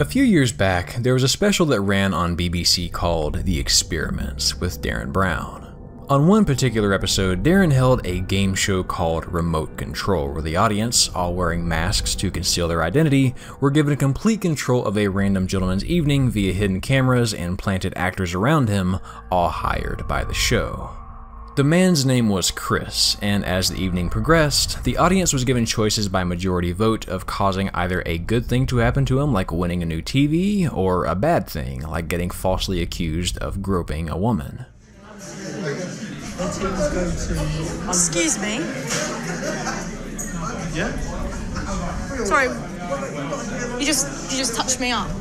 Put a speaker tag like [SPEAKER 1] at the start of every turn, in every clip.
[SPEAKER 1] A few years back, there was a special that ran on BBC called The Experiments with Derren Brown. On one particular episode, Derren held a game show called Remote Control, where the audience, all wearing masks to conceal their identity, were given complete control of a random gentleman's evening via hidden cameras and planted actors around him, all hired by the show. The man's name was Chris, and as the evening progressed, the audience was given choices by majority vote of causing either a good thing to happen to him, like winning a new TV, or a bad thing, like getting falsely accused of groping a woman.
[SPEAKER 2] Excuse me?
[SPEAKER 3] Yeah?
[SPEAKER 2] Sorry, you just touched me up.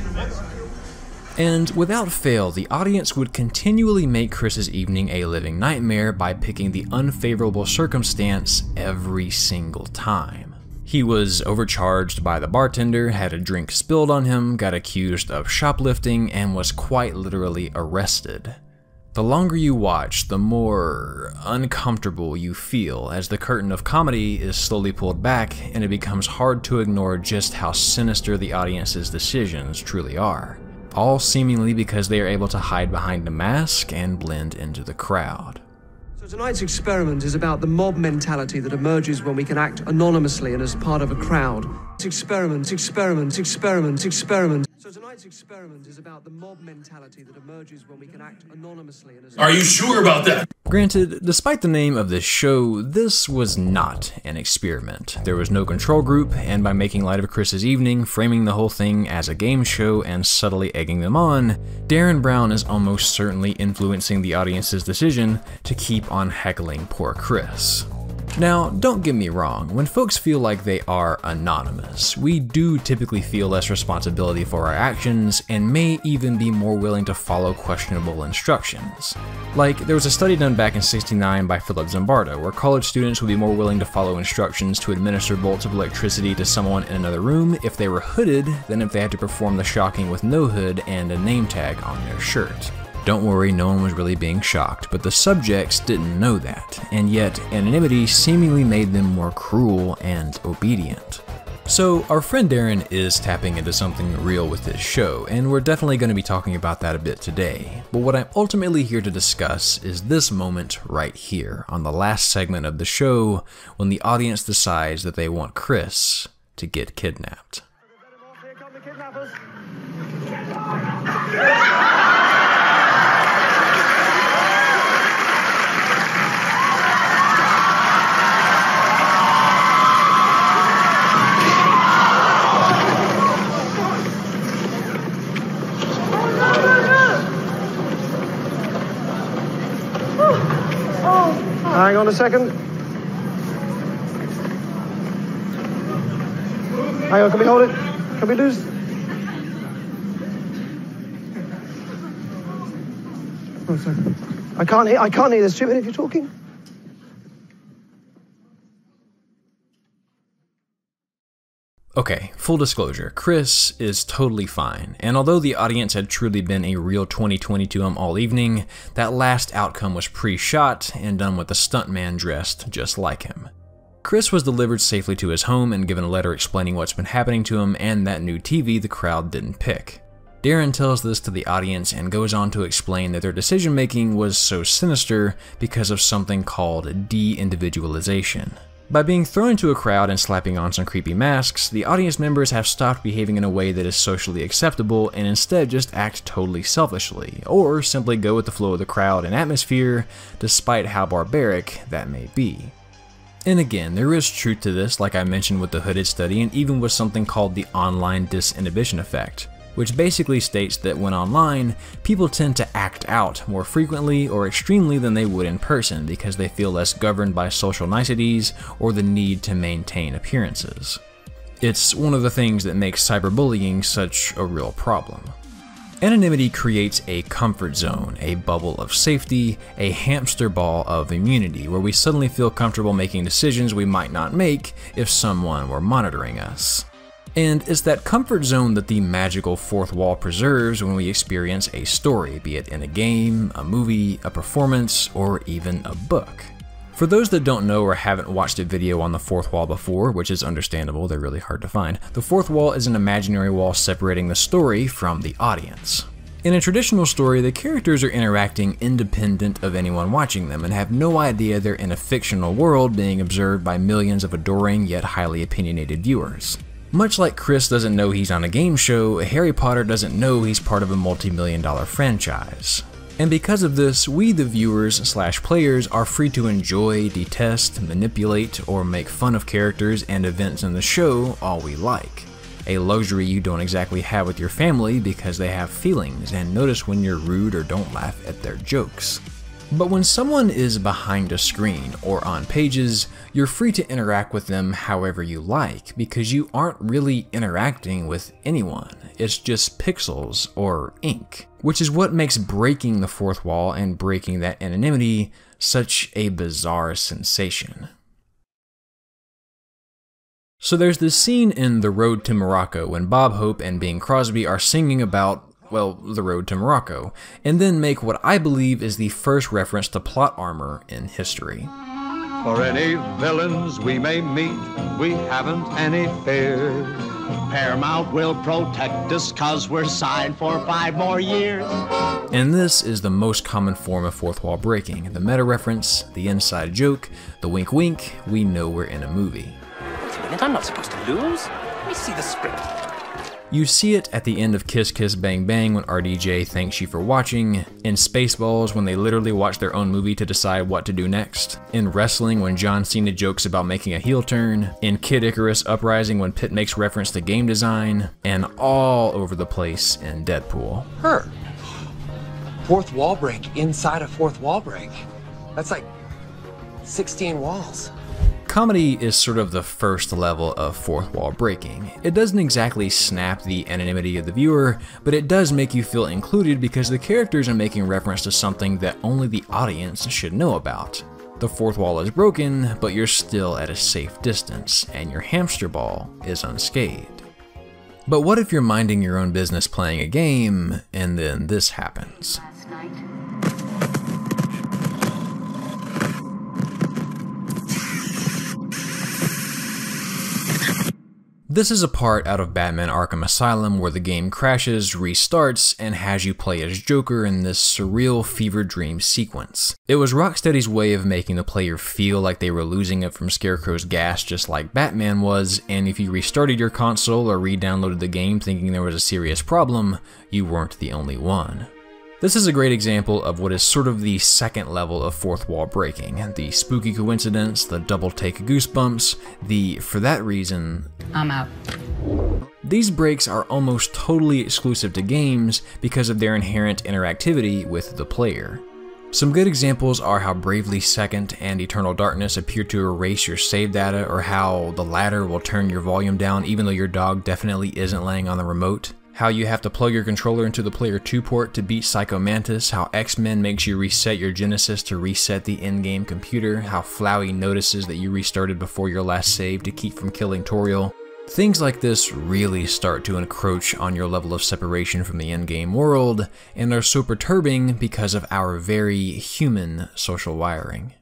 [SPEAKER 1] And without fail, the audience would continually make Chris's evening a living nightmare by picking the unfavorable circumstance every single time. He was overcharged by the bartender, had a drink spilled on him, got accused of shoplifting, and was quite literally arrested. The longer you watch, the more uncomfortable you feel as the curtain of comedy is slowly pulled back and it becomes hard to ignore just how sinister the audience's decisions truly are. All seemingly because they are able to hide behind a mask and blend into the crowd.
[SPEAKER 4] So tonight's experiment is about the mob mentality that emerges when we can act anonymously and as part of a crowd. Experiment. So tonight's experiment is about the mob mentality that emerges when we can act anonymously and as...
[SPEAKER 3] Are you sure about that?
[SPEAKER 1] Granted, despite the name of this show, this was not an experiment. There was no control group, and by making light of Chris's evening, framing the whole thing as a game show, and subtly egging them on, Derren Brown is almost certainly influencing the audience's decision to keep on heckling poor Chris. Now, don't get me wrong, when folks feel like they are anonymous, we do typically feel less responsibility for our actions and may even be more willing to follow questionable instructions. Like, there was a study done back in '69 by Philip Zimbardo, where college students would be more willing to follow instructions to administer bolts of electricity to someone in another room if they were hooded than if they had to perform the shocking with no hood and a name tag on their shirt. Don't worry, no one was really being shocked, but the subjects didn't know that, and yet anonymity seemingly made them more cruel and obedient. So our friend Derren is tapping into something real with this show, and we're definitely going to be talking about that a bit today. But what I'm ultimately here to discuss is this moment right here, on the last segment of the show, when the audience decides that they want Chris to get kidnapped.
[SPEAKER 4] Here come the kidnappers. Hang on a second. Hang on, can we hold it? Can we lose? Oh, sorry. I can't hear, there's too many of you talking.
[SPEAKER 1] Okay, full disclosure, Chris is totally fine, and although the audience had truly been a real 2020 to him all evening, that last outcome was pre-shot and done with a stuntman dressed just like him. Chris was delivered safely to his home and given a letter explaining what's been happening to him and that new TV the crowd didn't pick. Derren tells this to the audience and goes on to explain that their decision-making was so sinister because of something called de-individualization. By being thrown into a crowd and slapping on some creepy masks, the audience members have stopped behaving in a way that is socially acceptable and instead just act totally selfishly, or simply go with the flow of the crowd and atmosphere, despite how barbaric that may be. And again, there is truth to this, like I mentioned with the hooded study and even with something called the online disinhibition effect, which basically states that when online, people tend to act out more frequently or extremely than they would in person because they feel less governed by social niceties or the need to maintain appearances. It's one of the things that makes cyberbullying such a real problem. Anonymity creates a comfort zone, a bubble of safety, a hamster ball of immunity where we suddenly feel comfortable making decisions we might not make if someone were monitoring us. And it's that comfort zone that the magical fourth wall preserves when we experience a story, be it in a game, a movie, a performance, or even a book. For those that don't know or haven't watched a video on the fourth wall before, which is understandable, they're really hard to find, the fourth wall is an imaginary wall separating the story from the audience. In a traditional story, the characters are interacting independent of anyone watching them and have no idea they're in a fictional world being observed by millions of adoring yet highly opinionated viewers. Much like Chris doesn't know he's on a game show, Harry Potter doesn't know he's part of a multi-million-dollar franchise. And because of this, we the viewers/players are free to enjoy, detest, manipulate, or make fun of characters and events in the show all we like. A luxury you don't exactly have with your family because they have feelings and notice when you're rude or don't laugh at their jokes. But when someone is behind a screen or on pages, you're free to interact with them however you like because you aren't really interacting with anyone. It's just pixels or ink, which is what makes breaking the fourth wall and breaking that anonymity such a bizarre sensation. So there's this scene in The Road to Morocco when Bob Hope and Bing Crosby are singing about, well, the road to Morocco, and then make what I believe is the first reference to plot armor in history.
[SPEAKER 3] For any villains we may meet, we haven't any fear. Paramount will protect us 'cause we're signed for 5 more years.
[SPEAKER 1] And this is the most common form of fourth wall breaking, the meta reference, the inside joke, the wink wink, we know we're in a movie.
[SPEAKER 5] Wait a minute, I'm not supposed to lose. Let me see the script.
[SPEAKER 1] You see it at the end of Kiss Kiss Bang Bang when RDJ thanks you for watching, in Spaceballs when they literally watch their own movie to decide what to do next, in wrestling when John Cena jokes about making a heel turn, in Kid Icarus Uprising when Pitt makes reference to game design, and all over the place in Deadpool.
[SPEAKER 6] Her. Fourth wall break inside a fourth wall break. That's like 16 walls.
[SPEAKER 1] Comedy is sort of the first level of fourth wall breaking. It doesn't exactly snap the anonymity of the viewer, but it does make you feel included because the characters are making reference to something that only the audience should know about. The fourth wall is broken, but you're still at a safe distance, and your hamster ball is unscathed. But what if you're minding your own business playing a game, and then this happens? This is a part out of Batman Arkham Asylum where the game crashes, restarts, and has you play as Joker in this surreal fever dream sequence. It was Rocksteady's way of making the player feel like they were losing it from Scarecrow's gas just like Batman was, and if you restarted your console or re-downloaded the game thinking there was a serious problem, you weren't the only one. This is a great example of what is sort of the second level of fourth wall breaking. The spooky coincidence, the double take goosebumps, the for that reason,
[SPEAKER 7] I'm out.
[SPEAKER 1] These breaks are almost totally exclusive to games because of their inherent interactivity with the player. Some good examples are how Bravely Second and Eternal Darkness appear to erase your save data, or how the latter will turn your volume down even though your dog definitely isn't laying on the remote. How you have to plug your controller into the Player 2 port to beat Psycho Mantis, how X-Men makes you reset your Genesis to reset the in-game computer, how Flowey notices that you restarted before your last save to keep from killing Toriel. Things like this really start to encroach on your level of separation from the in-game world, and are so perturbing because of our very human social wiring.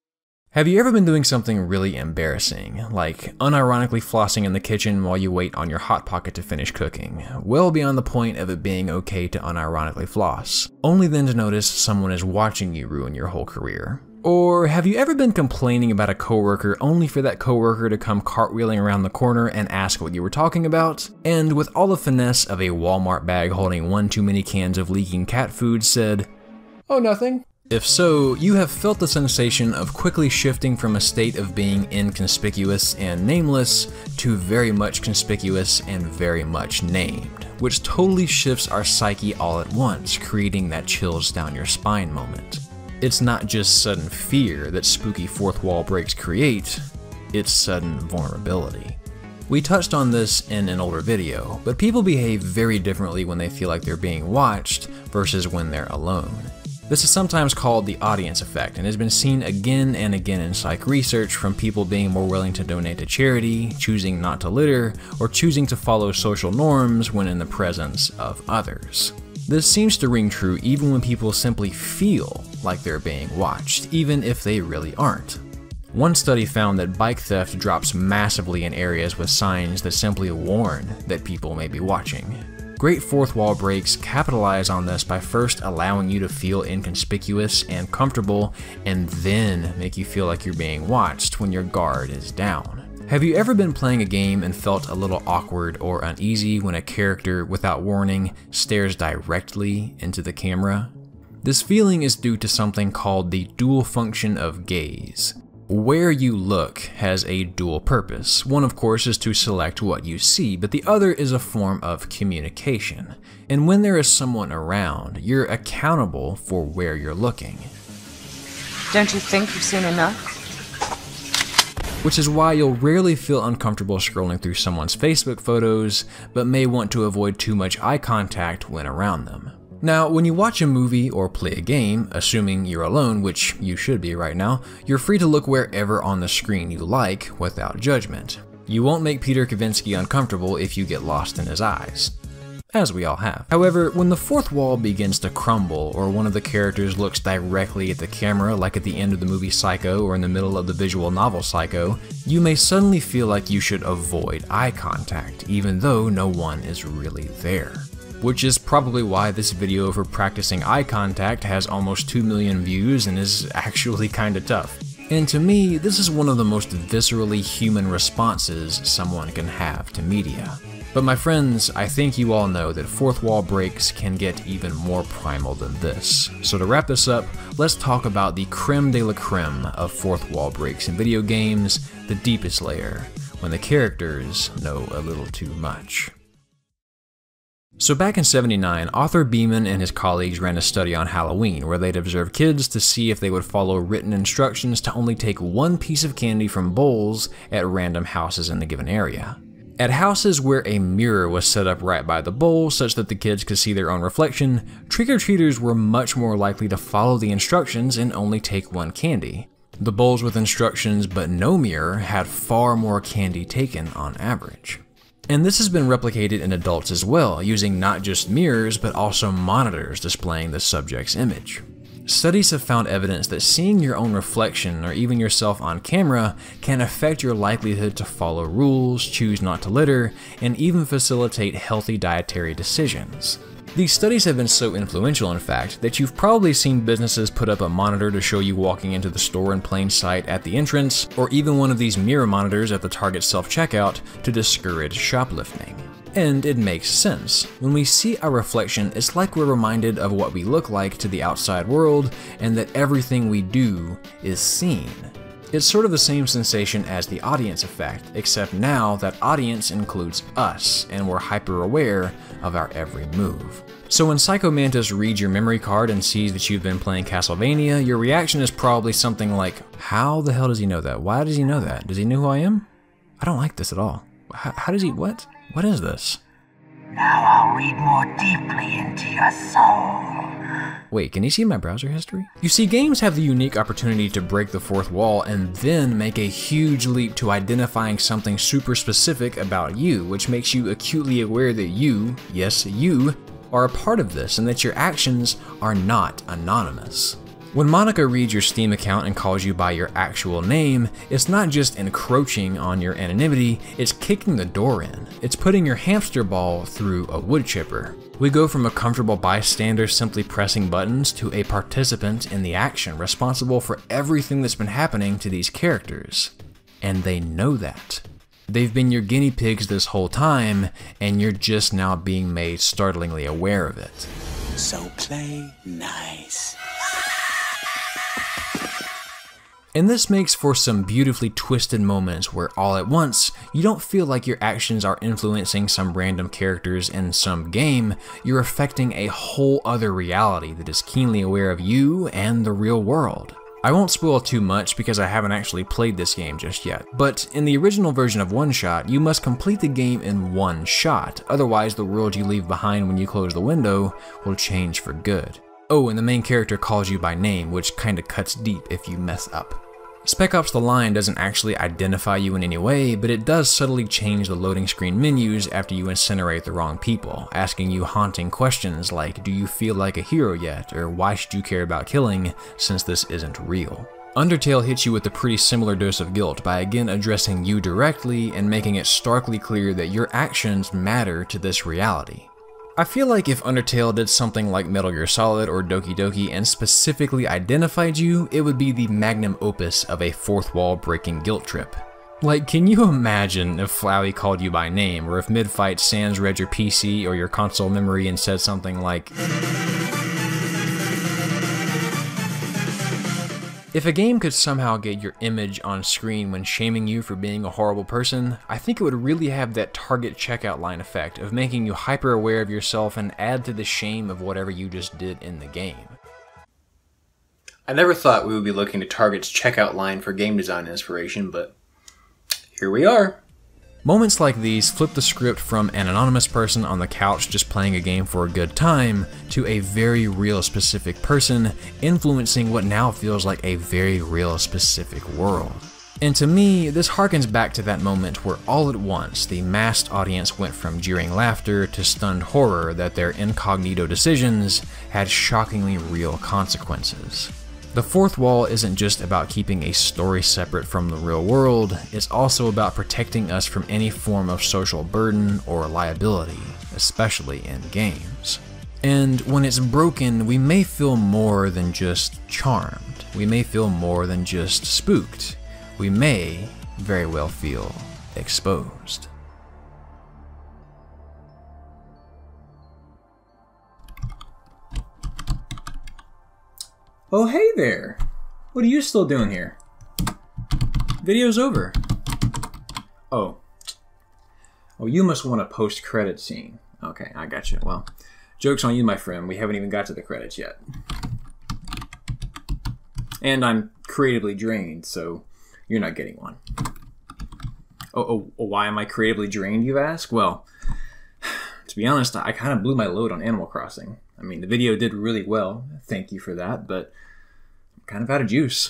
[SPEAKER 1] Have you ever been doing something really embarrassing, like unironically flossing in the kitchen while you wait on your Hot Pocket to finish cooking, well beyond the point of it being okay to unironically floss, only then to notice someone is watching you ruin your whole career? Or have you ever been complaining about a coworker only for that coworker to come cartwheeling around the corner and ask what you were talking about, and with all the finesse of a Walmart bag holding one too many cans of leaking cat food said, "Oh, nothing"? If so, you have felt the sensation of quickly shifting from a state of being inconspicuous and nameless to very much conspicuous and very much named, which totally shifts our psyche all at once, creating that chills down your spine moment. It's not just sudden fear that spooky fourth wall breaks create, it's sudden vulnerability. We touched on this in an older video, but people behave very differently when they feel like they're being watched versus when they're alone. This is sometimes called the audience effect and has been seen again and again in psych research, from people being more willing to donate to charity, choosing not to litter, or choosing to follow social norms when in the presence of others. This seems to ring true even when people simply feel like they're being watched, even if they really aren't. One study found that bike theft drops massively in areas with signs that simply warn that people may be watching. Great fourth wall breaks capitalize on this by first allowing you to feel inconspicuous and comfortable, and then make you feel like you're being watched when your guard is down. Have you ever been playing a game and felt a little awkward or uneasy when a character, without warning, stares directly into the camera? This feeling is due to something called the dual function of gaze. Where you look has a dual purpose. One, of course, is to select what you see, but the other is a form of communication. And when there is someone around, you're accountable for where you're looking.
[SPEAKER 7] Don't you think you've seen enough?
[SPEAKER 1] Which is why you'll rarely feel uncomfortable scrolling through someone's Facebook photos, but may want to avoid too much eye contact when around them. Now, when you watch a movie or play a game, assuming you're alone, which you should be right now, you're free to look wherever on the screen you like without judgment. You won't make Peter Kavinsky uncomfortable if you get lost in his eyes, as we all have. However, when the fourth wall begins to crumble, or one of the characters looks directly at the camera like at the end of the movie Psycho or in the middle of the visual novel Psycho, you may suddenly feel like you should avoid eye contact, even though no one is really there. Which is probably why this video for practicing eye contact has almost 2 million views and is actually kinda tough. And to me, this is one of the most viscerally human responses someone can have to media. But my friends, I think you all know that fourth wall breaks can get even more primal than this. So to wrap this up, let's talk about the creme de la creme of fourth wall breaks in video games, the deepest layer, when the characters know a little too much. So back in '79, Arthur Beeman and his colleagues ran a study on Halloween where they'd observe kids to see if they would follow written instructions to only take one piece of candy from bowls at random houses in the given area. At houses where a mirror was set up right by the bowl such that the kids could see their own reflection, trick-or-treaters were much more likely to follow the instructions and only take one candy. The bowls with instructions but no mirror had far more candy taken on average. And this has been replicated in adults as well, using not just mirrors but also monitors displaying the subject's image. Studies have found evidence that seeing your own reflection or even yourself on camera can affect your likelihood to follow rules, choose not to litter, and even facilitate healthy dietary decisions. These studies have been so influential, in fact, that you've probably seen businesses put up a monitor to show you walking into the store in plain sight at the entrance, or even one of these mirror monitors at the Target self-checkout to discourage shoplifting. And it makes sense. When we see our reflection, it's like we're reminded of what we look like to the outside world and that everything we do is seen. It's sort of the same sensation as the audience effect, except now that audience includes us and we're hyper aware of our every move. So when Psycho Mantis reads your memory card and sees that you've been playing Castlevania, your reaction is probably something like, how the hell does he know that? Why does he know that? Does he know who I am? I don't like this at all. How does he, what? What is this?
[SPEAKER 8] Now I'll read more deeply into your soul.
[SPEAKER 1] Wait, can you see my browser history? You see, games have the unique opportunity to break the fourth wall and then make a huge leap to identifying something super specific about you, which makes you acutely aware that you, yes, you, are a part of this and that your actions are not anonymous. When Monica reads your Steam account and calls you by your actual name, it's not just encroaching on your anonymity, it's kicking the door in. It's putting your hamster ball through a wood chipper. We go from a comfortable bystander simply pressing buttons to a participant in the action responsible for everything that's been happening to these characters. And they know that. They've been your guinea pigs this whole time, and you're just now being made startlingly aware of it.
[SPEAKER 8] So play nice.
[SPEAKER 1] And this makes for some beautifully twisted moments where all at once, you don't feel like your actions are influencing some random characters in some game, you're affecting a whole other reality that is keenly aware of you and the real world. I won't spoil too much because I haven't actually played this game just yet, but in the original version of One Shot, you must complete the game in one shot, otherwise the world you leave behind when you close the window will change for good. Oh, and the main character calls you by name, which kinda cuts deep if you mess up. Spec Ops: The Line doesn't actually identify you in any way, but it does subtly change the loading screen menus after you incinerate the wrong people, asking you haunting questions like, do you feel like a hero yet, or why should you care about killing since this isn't real? Undertale hits you with a pretty similar dose of guilt by again addressing you directly and making it starkly clear that your actions matter to this reality. I feel like if Undertale did something like Metal Gear Solid or Doki Doki and specifically identified you, it would be the magnum opus of a fourth wall breaking guilt trip. Like, can you imagine if Flowey called you by name, or if mid-fight Sans read your PC or your console memory and said something like... If a game could somehow get your image on screen when shaming you for being a horrible person, I think it would really have that target checkout line effect of making you hyper aware of yourself and add to the shame of whatever you just did in the game. I never thought we would be looking to Target's checkout line for game design inspiration, but here we are. Moments like these flip the script from an anonymous person on the couch just playing a game for a good time to a very real specific person influencing what now feels like a very real specific world. And to me, this harkens back to that moment where all at once the massed audience went from jeering laughter to stunned horror that their incognito decisions had shockingly real consequences. The fourth wall isn't just about keeping a story separate from the real world, it's also about protecting us from any form of social burden or liability, especially in games. And when it's broken, we may feel more than just charmed. We may feel more than just spooked. We may very well feel exposed. Oh, hey there! What are you still doing here? Video's over. Oh, you must want a post-credit scene. Okay, I got you. Well, joke's on you, my friend. We haven't even got to the credits yet. And I'm creatively drained, so you're not getting one. Why am I creatively drained, you ask? Well, to be honest, I kind of blew my load on Animal Crossing. I mean, the video did really well, thank you for that, but I'm kind of out of juice.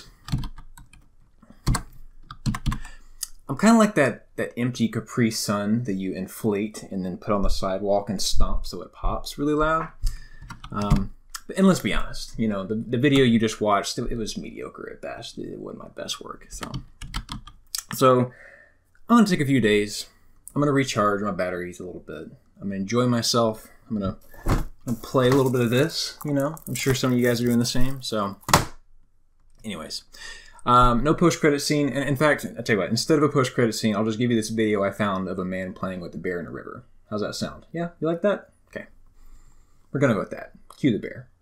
[SPEAKER 1] I'm kind of like that empty Capri Sun that you inflate and then put on the sidewalk and stomp so it pops really loud. And let's be honest, you know, the video you just watched, it was mediocre at best. It wasn't my best work, so I'm going to take a few days. I'm going to recharge my batteries a little bit. I'm going to enjoy myself. I'm going to play a little bit of this, you know. I'm sure some of you guys are doing the same. So, anyways, no post-credit scene. And in fact, I'll tell you what, instead of a post-credit scene, I'll just give you this video I found of a man playing with a bear in a river. How's that sound? Yeah, you like that? Okay. We're going to go with that. Cue the bear.